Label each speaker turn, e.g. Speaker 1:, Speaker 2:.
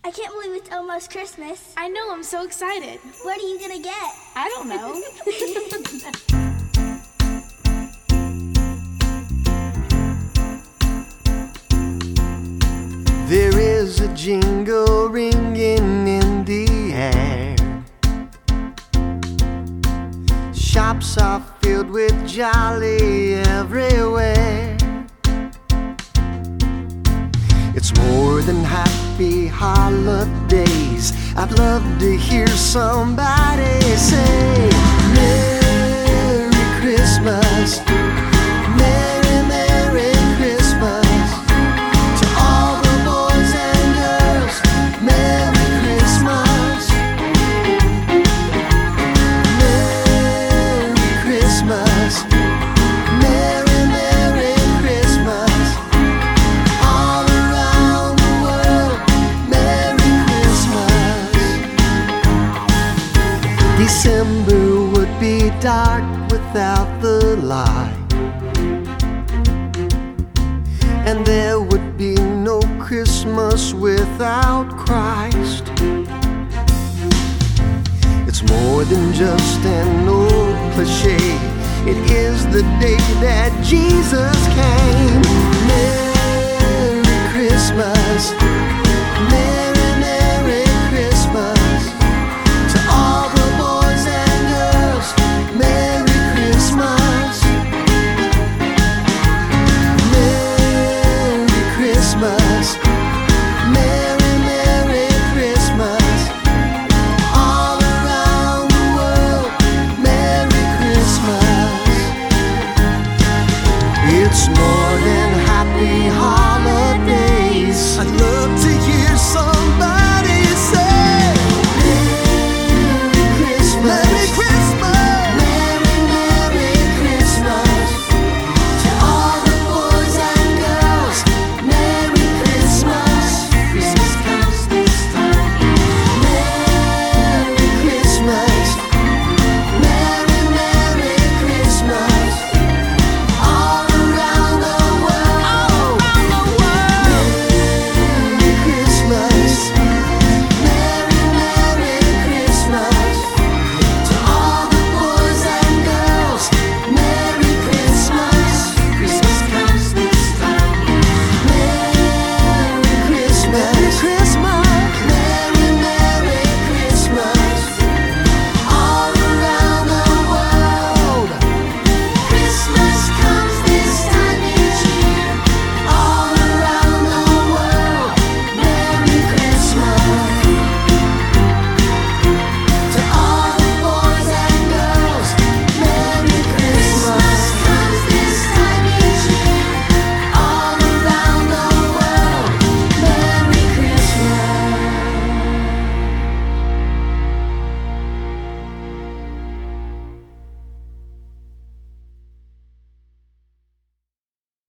Speaker 1: I can't believe it's almost Christmas.
Speaker 2: I know, I'm so excited.
Speaker 1: What are you gonna get?
Speaker 2: I don't know.
Speaker 3: There is a jingle ringing in the air. Shops are filled with jolly everywhere. It's more than happy holidays. I'd love to hear somebody say Merry Christmas, Merry, Merry Christmas. To all the boys and girls, Merry Christmas. Merry Christmas, Merry, Merry Christmas. All around the world, Merry Christmas. December would be dark without the light, and there would be no Christmas without Christ. It's more than just an old cliche. It is the day that Jesus came. Merry Christmas.